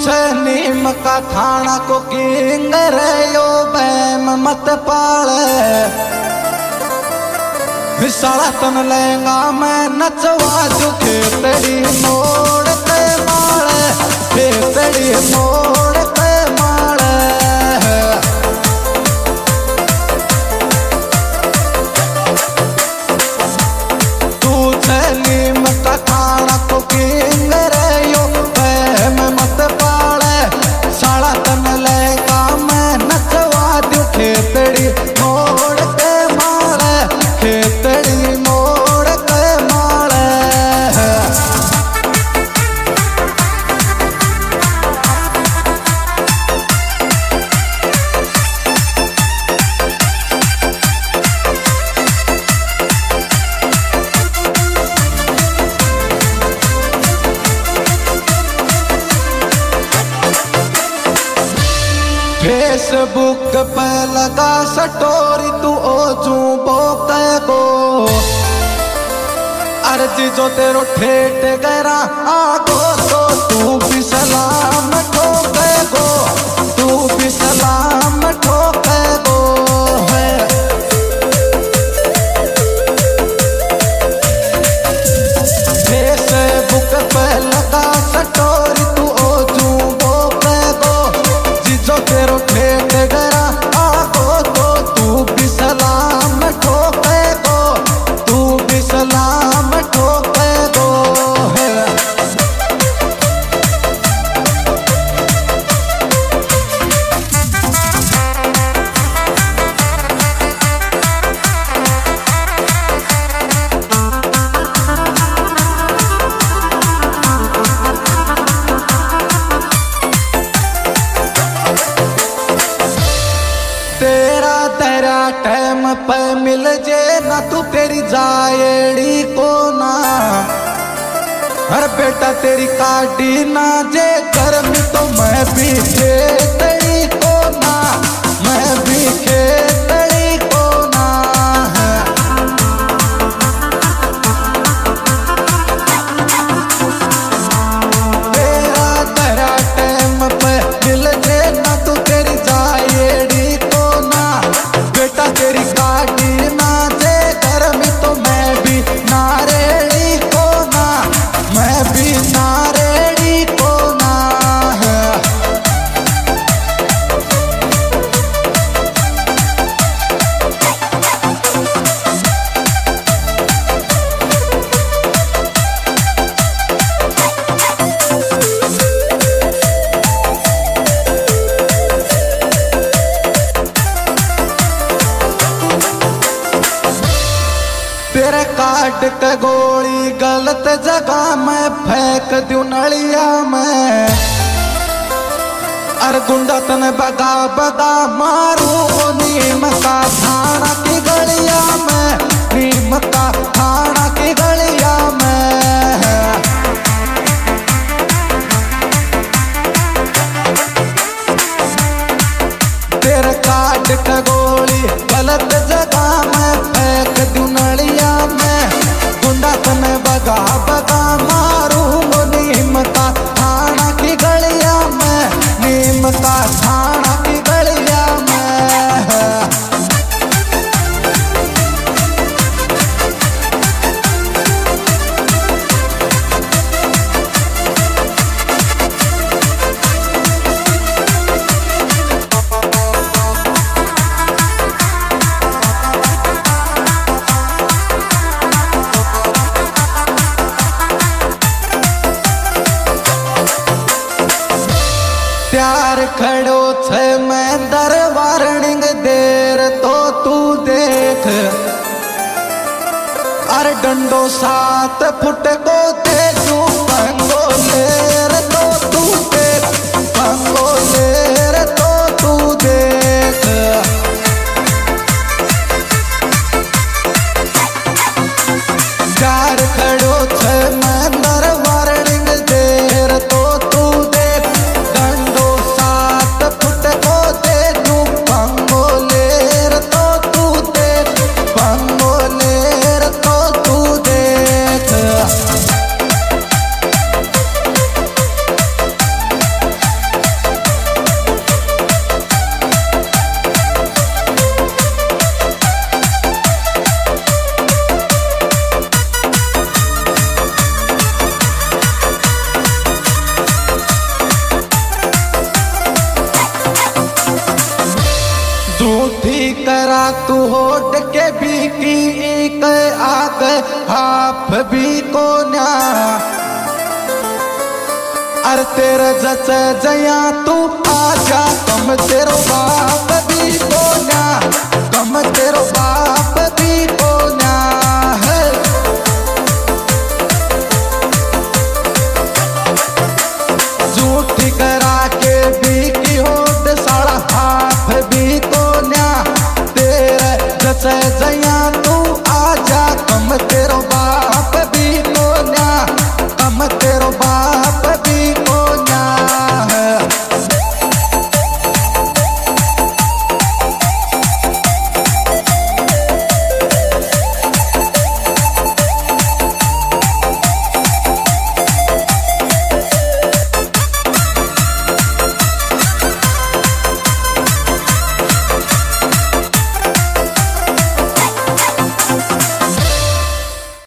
छे नीम का थाना को किंग रे यो बैम मत पाले साला तन लेंगा मैं नचवा जो खेतड़ी मोड़ के माले खेतड़ी मोड़ के माले तू छे नीम का थाना को किंग रे यो बैम मत पाले साला तन लेंगा मैं नचवा जो खेतड़ी मोड़ के माले खेतड़ी मोड़ के माले फेसबुक पे लगा स्टोरी तू ओजू बोके गो अर्जी जो तेरो ठेठ गरा आगो तो तू भी सलाम ठोके गो तू भी सलाम ठोके गो है फेसबुक पे लगा स्टोरी तू ओजू बोके गो जिजो तेरो ठेठ गरा आगो तो तू भी सलाम ठोके गो तू भी सलाम ठोके गो है तेरा तेरा टाइम पे मिल जे ना तू तेरी जाएड़ी को ना हर बेटा तेरी काटी ना जे गर्मी तो मैं भी खेतड़ी को ना मैं भी खेतड़ी को ना तेरा तेरा टाइम पे मिल जे ना तू तेरी जाएड़ी बेटा तेरी काटी ना जे गर्मी तो मैं भी नारेड़ी को ना मैं भी नारेड़ी को ना है तेरे काट के गोली गलत जगह में फेंक दूं नलिया में अर गुंडा तने बगा बगा मारू वो नीम का थाना की गलिया में नीम का थाना की गलिया में तेरे काट के गोली गलत जगह में फेंक दूं नलिया में गुंडा तने बगा बगा मारू वो नीम का थाना की गलिया में नीम का थाना की गलिया में प्यार खड़ो छे मैं दर वार्निंग देर तो तू देख अरे डंडो 7 फुट को दे तू पंगो लेर तो तू देख पंगो लेर तो तू देख प्यार खड़ो छे मैं दर वार्निंग देर तो तू देख डंडो 7 फुट को दे तू पंगो लेर तो तू देख पंगो लेर तो तू देख भी की एक आग हाफ भी को न्या। अर तेरे जच जया तू आजा, कम तेरो बाप भी को न्या, कम तेरो बाप